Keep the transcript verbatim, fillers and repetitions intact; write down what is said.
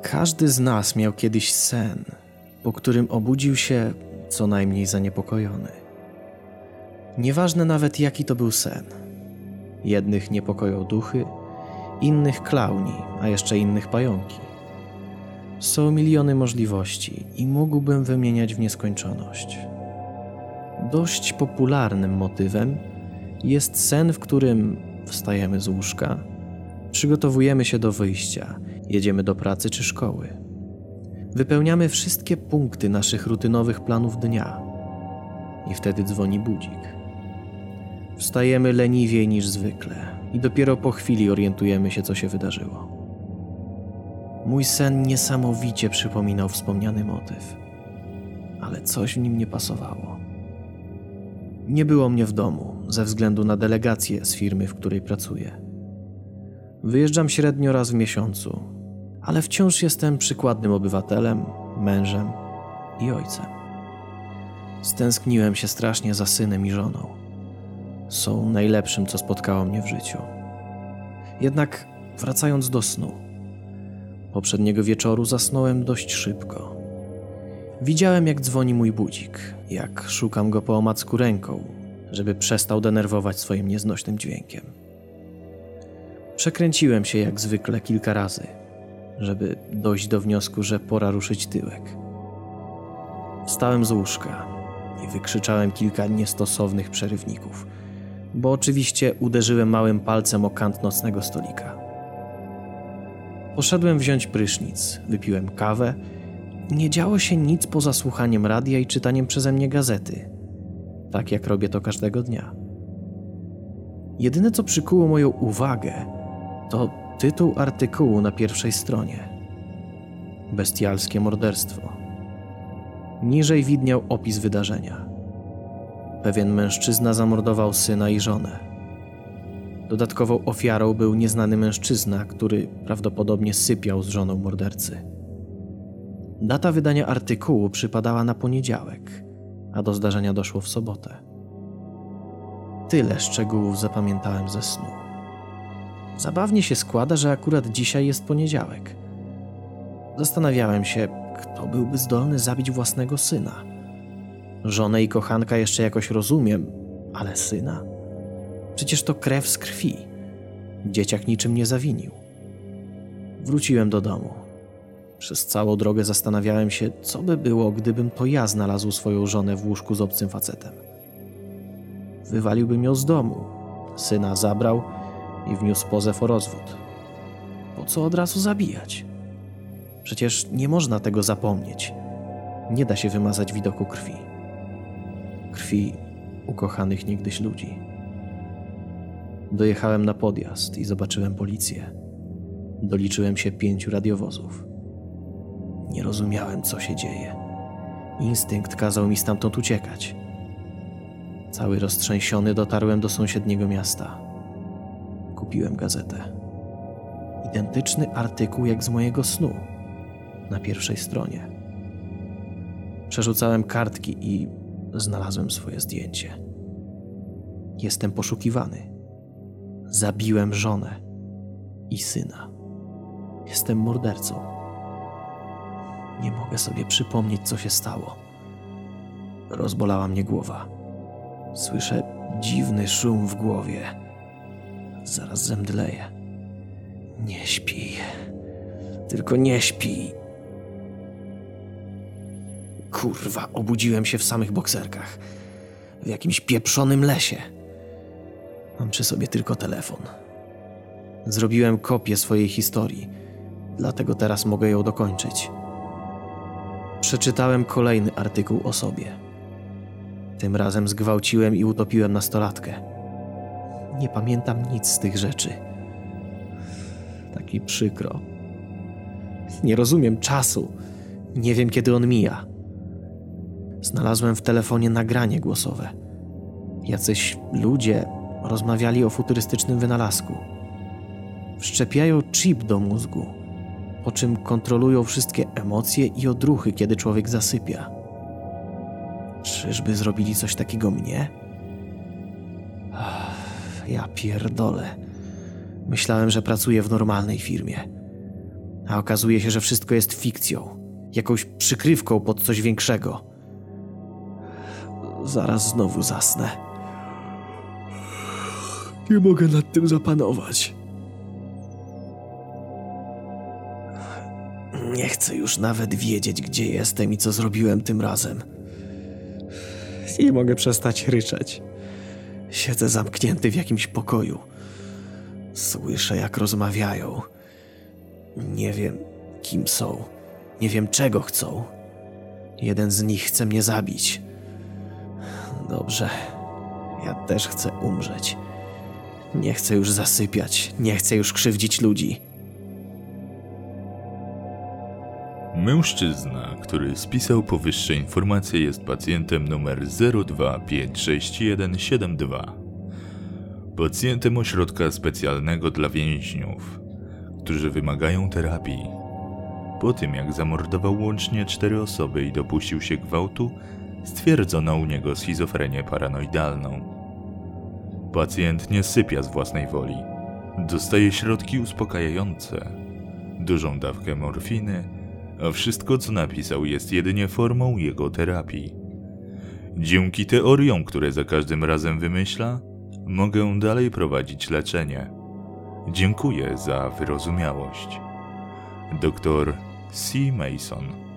Każdy z nas miał kiedyś sen, po którym obudził się co najmniej zaniepokojony. Nieważne nawet jaki to był sen. Jednych niepokoją duchy, innych klauni, a jeszcze innych pająki. Są miliony możliwości i mógłbym wymieniać w nieskończoność. Dość popularnym motywem jest sen, w którym wstajemy z łóżka, przygotowujemy się do wyjścia, jedziemy do pracy czy szkoły. Wypełniamy wszystkie punkty naszych rutynowych planów dnia i wtedy dzwoni budzik. Wstajemy leniwiej niż zwykle i dopiero po chwili orientujemy się, co się wydarzyło. Mój sen niesamowicie przypominał wspomniany motyw, ale coś w nim nie pasowało. Nie było mnie w domu ze względu na delegację z firmy, w której pracuję. Wyjeżdżam średnio raz w miesiącu, ale wciąż jestem przykładnym obywatelem, mężem i ojcem. Stęskniłem się strasznie za synem i żoną. Są najlepszym, co spotkało mnie w życiu. Jednak wracając do snu, poprzedniego wieczoru zasnąłem dość szybko. Widziałem, jak dzwoni mój budzik, jak szukam go po omacku ręką, żeby przestał denerwować swoim nieznośnym dźwiękiem. Przekręciłem się jak zwykle kilka razy, żeby dojść do wniosku, że pora ruszyć tyłek. Wstałem z łóżka i wykrzyczałem kilka niestosownych przerywników, bo oczywiście uderzyłem małym palcem o kant nocnego stolika. Poszedłem wziąć prysznic, wypiłem kawę. Nie działo się nic poza słuchaniem radia i czytaniem przeze mnie gazety, tak jak robię to każdego dnia. Jedyne, co przykuło moją uwagę, to tytuł artykułu na pierwszej stronie. Bestialskie morderstwo. Niżej widniał opis wydarzenia. Pewien mężczyzna zamordował syna i żonę. Dodatkową ofiarą był nieznany mężczyzna, który prawdopodobnie sypiał z żoną mordercy. Data wydania artykułu przypadała na poniedziałek, a do zdarzenia doszło w sobotę. Tyle szczegółów zapamiętałem ze snu. Zabawnie się składa, że akurat dzisiaj jest poniedziałek. Zastanawiałem się, kto byłby zdolny zabić własnego syna. Żonę i kochanka jeszcze jakoś rozumiem, ale syna? Przecież to krew z krwi. Dzieciak niczym nie zawinił. Wróciłem do domu. Przez całą drogę zastanawiałem się, co by było, gdybym to ja znalazł swoją żonę w łóżku z obcym facetem. Wywaliłbym ją z domu, syna zabrał i wniósł pozew o rozwód. Po co od razu zabijać? Przecież nie można tego zapomnieć. Nie da się wymazać widoku krwi. Krwi ukochanych niegdyś ludzi. Dojechałem na podjazd i zobaczyłem policję. Doliczyłem się pięciu radiowozów. Nie rozumiałem, co się dzieje. Instynkt kazał mi stamtąd uciekać. Cały roztrzęsiony dotarłem do sąsiedniego miasta. Kupiłem gazetę. Identyczny artykuł jak z mojego snu. Na pierwszej stronie. Przerzucałem kartki i znalazłem swoje zdjęcie. Jestem poszukiwany. Zabiłem żonę i syna. Jestem mordercą. Nie mogę sobie przypomnieć, co się stało. Rozbolała mnie głowa. Słyszę dziwny szum w głowie. Zaraz zemdleję. Nie śpij. Tylko nie śpij. Kurwa, obudziłem się w samych bokserkach. W jakimś pieprzonym lesie. Mam przy sobie tylko telefon. Zrobiłem kopię swojej historii, dlatego teraz mogę ją dokończyć. Przeczytałem kolejny artykuł o sobie. Tym razem zgwałciłem i utopiłem nastolatkę. Nie pamiętam nic z tych rzeczy. Tak mi przykro. Nie rozumiem czasu. Nie wiem, kiedy on mija. Znalazłem w telefonie nagranie głosowe. Jacyś ludzie rozmawiali o futurystycznym wynalazku. Wszczepiają chip do mózgu, po czym kontrolują wszystkie emocje i odruchy, kiedy człowiek zasypia. Czyżby zrobili coś takiego mnie? Ach, ja pierdolę. Myślałem, że pracuję w normalnej firmie. a okazuje się, że wszystko jest fikcją, jakąś przykrywką pod coś większego. Zaraz znowu zasnę. Nie mogę nad tym zapanować. Nie chcę już nawet wiedzieć, gdzie jestem i co zrobiłem tym razem. Nie mogę przestać ryczeć. Siedzę zamknięty w jakimś pokoju. Słyszę, jak rozmawiają. Nie wiem, kim są. Nie wiem, czego chcą. Jeden z nich chce mnie zabić. Dobrze. Ja też chcę umrzeć. Nie chcę już zasypiać. Nie chcę już krzywdzić ludzi. Mężczyzna, który spisał powyższe informacje, jest pacjentem numer zero dwa pięć sześć jeden siedem dwa. Pacjentem ośrodka specjalnego dla więźniów, którzy wymagają terapii. Po tym, jak zamordował łącznie cztery osoby i dopuścił się gwałtu, stwierdzono u niego schizofrenię paranoidalną. Pacjent nie sypia z własnej woli. Dostaje środki uspokajające, dużą dawkę morfiny, a wszystko, co napisał, jest jedynie formą jego terapii. Dzięki teoriom, które za każdym razem wymyśla, mogę dalej prowadzić leczenie. Dziękuję za wyrozumiałość. Doktor C. Mason.